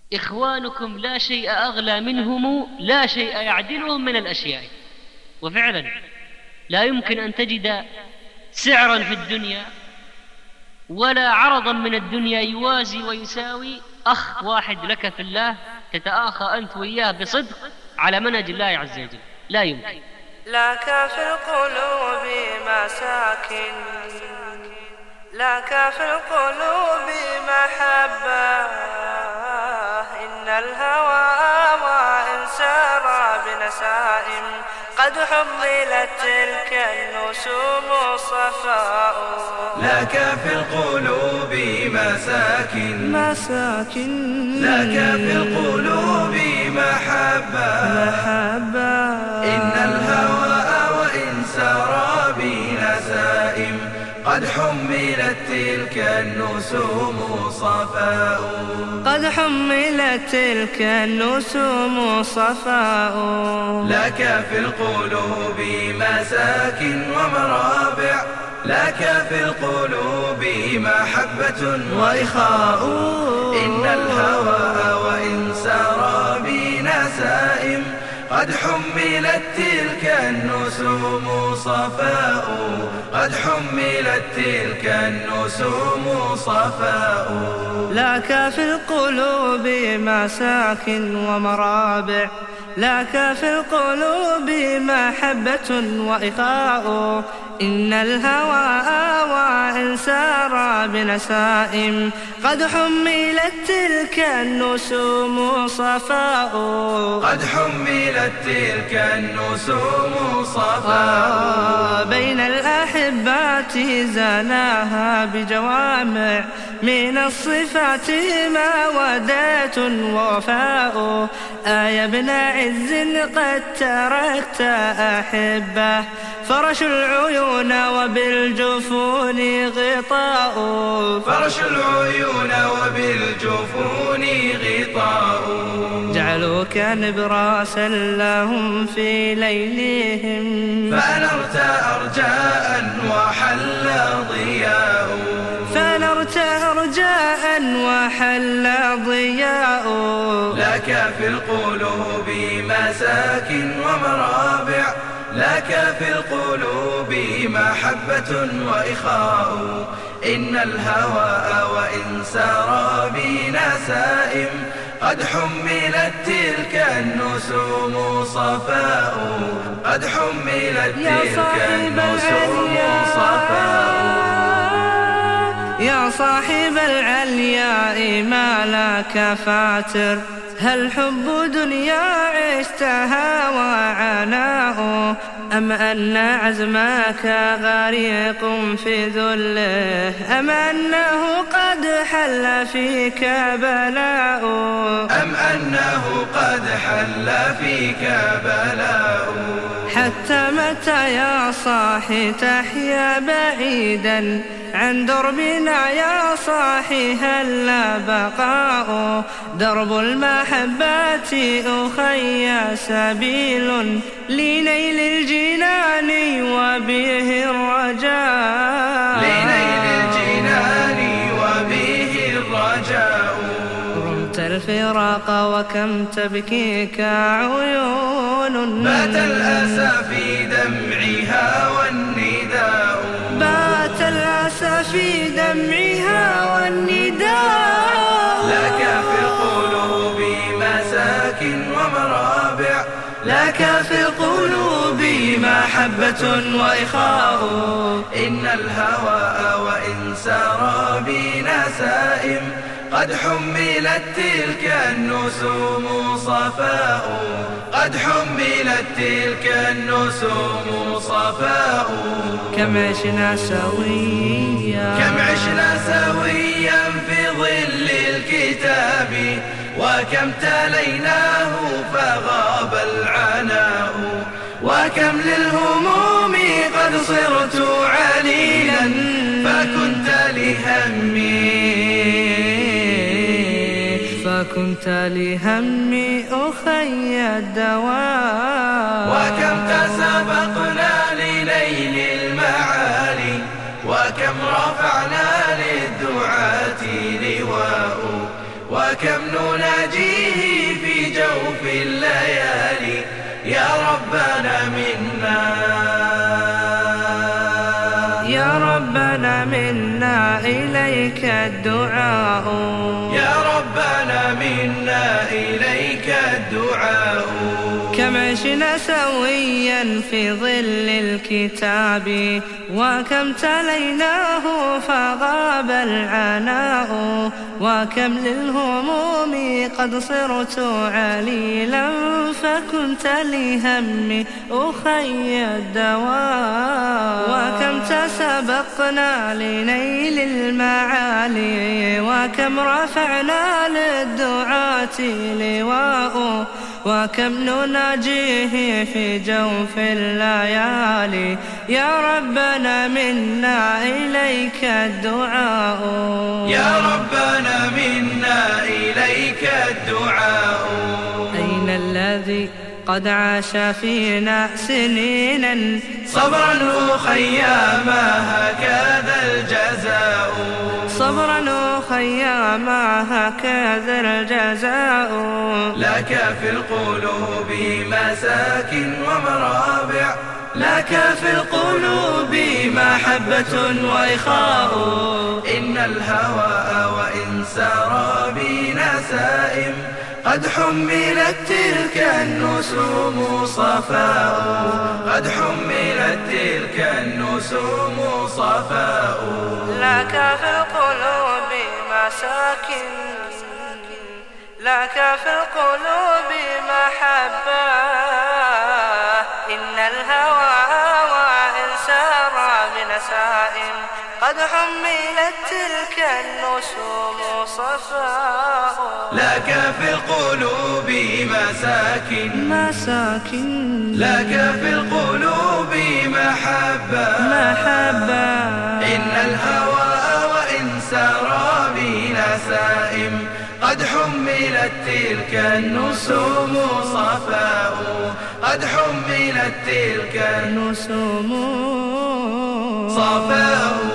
إخوانكم لا شيء أغلى منهم، لا شيء يعدلهم من الأشياء. وفعلا لا يمكن أن تجد سعرا في الدنيا ولا عرضا من الدنيا يوازي ويساوي أخ واحد لك في الله تتآخى أنت وإياه بصدق على منهج الله عز وجل. لا يمكن. لك في القلوب مساكن، لك في القلوب محبة، إن الهوى وإن سار بنسائم قد حملت تلك النسوم صفاء. لك في القلوب مساكن، لك في القلوب محبة، إن الهوى وإن سار بنسائم قد حملت تلك النسوم صفاء. قد حملت تلك النسوم صفاء. لك في القلوب مساكن ومرابع، لك في القلوب محبة وإخاء، إن الهوى وإن سار بنسائم قد حملت تلك النسوم صفاء، قد حملت تلك النسوم صفاء. لك في القلوب مساكن ومرابع، لك في القلوب محبة وإخاء، إن الهوى وإن سار بنسائم قد حملت تلك النسوم صفاء. قد حملت تلك النسوم صفاء. بين الأحبات زاناها بجوامع من الصفات مودة ووفاء. يا ابن عز قد تركت أحبة، فرش العيون وبالجفون غطاء. فرش العيون وبالجفون غطاء. جعلوك نبراسا لهم في ليلهم، فنرت أرجاء وحل ضياء. فنرت أرجاء وحل ضياء. لك في القلوب مساكن ومرابع، لك في القلوب محبة وإخاء، إن الهوى وإن سار بنسائم قد حملت تلك النسوم صفاء، قد حملت تلك النسوم صفاء. يا صاحب العلياء ما لك فاتر، هل حب دنيا عشتها وعناه، أم أن عزمك غريق في ذله، أم أنه قد حل فيك بلاء، أم أنه قد حل فيك بلاء. حتى متى يا صاحي تحيا بعيدا عن دربنا يا صاحي هلا بقاء. درب المحبات أخي سبيل لنيل الجنان وبه الرجاء، لنيل الجنان وبه الرجاء. رمت الفراق وكم تبكيك عيون، بات الأسى في دمعها والنداء، بات الأسى في دمعها والنداء. لك في القلوب مساكن ومرابع، لك في القلوب محبة وإخاء، إن الهوى وإن سار بنسائم قد حملت تلك النسوم صفاء، قد حملت تلك النسوم صفاء. كم عشنا سويا، كم عشنا سويا في ظل الكتاب، وكم تليناه فغاب العناء، وكم للهموم قد صرت عليلا فكنت لهمي، فكنت لهمي أخي الدواء. وكم تسابقنا لنيل المعالي، وكم رفعنا للدعاة لواء، وكم نناجيه في جوف الليالي. يا ربنا منا، يا ربنا منا إليك الدعاء، يا ربنا منا إليك الدعاء. كم عشنا سويا في ظل الكتاب، وكم تليناه فغاب العناء، وكم للهموم قد صرت عليلا، فكنت لهمي أخي الدواء. وكم تسبقنا لنيل المعالي، وكم رفعنا للدعاة لواء، وكم نناجيه في جوف الليالي. يا ربنا منا إليك الدعاء، يا ربنا منا إليك الدعاء. أين الذي قد عاش فينا سنينا صبرا أخيا ما هكذا الجزاء، صبرا أخيا ما هكذا الجزاء. لك في القلوب مساكن ومرابع، لك في القلوب محبة وإخاء. إن الهوى وإن سار بنا سائم، قد حملت تلك النسوم صفاء، قد حملت تلك النسوم صفاء. لك في القلوب مساكن، لك في القلوب محبة. إن الهوى وإن سار بنسائم، قد حملت تلك النسوم صفاء. لك في القلوب مساكن، مساكن، لك في القلوب محبة، محبة. إن الهوى وإن سار بنا سائم، قد حملت تلك النسوم صفاء، قد حملت تلك النسوم صفاء.